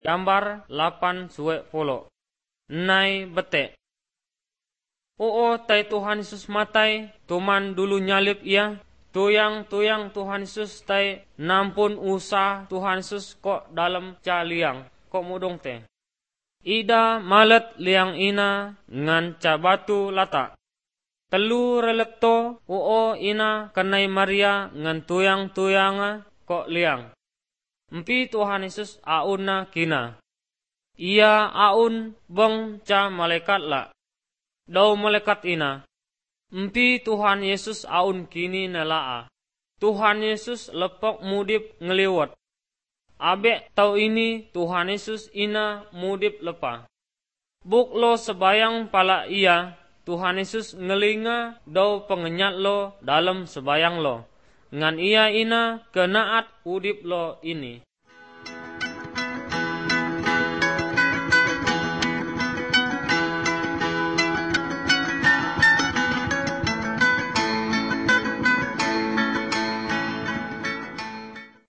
Gambar 8:10. Nai bete. Tai Tuhan Yesus matai, tuman dulu nyalip ia. Tuyang Tuhan Yesus tai nampun usah Tuhan Yesus kok dalam liang, kok mudong te. Ida malet liang ina ngan ca batu lata. Telu relekto ina kenai Maria ngan tuyanga kok liang. Empi Tuhan Yesus auna kina. Ia aun bong ca malaikat la. Dau malaikat ina. Empi Tuhan Yesus aun kini nelaa. Tuhan Yesus lepok mudip ngeliwat. Abe tau ini Tuhan Yesus ina mudip lepa. Buk lo sebayang pala ia. Tuhan Yesus ngelinga dau pengenyat lo dalam sebayang lo. Ngan ia ina kenaat udip lo ini.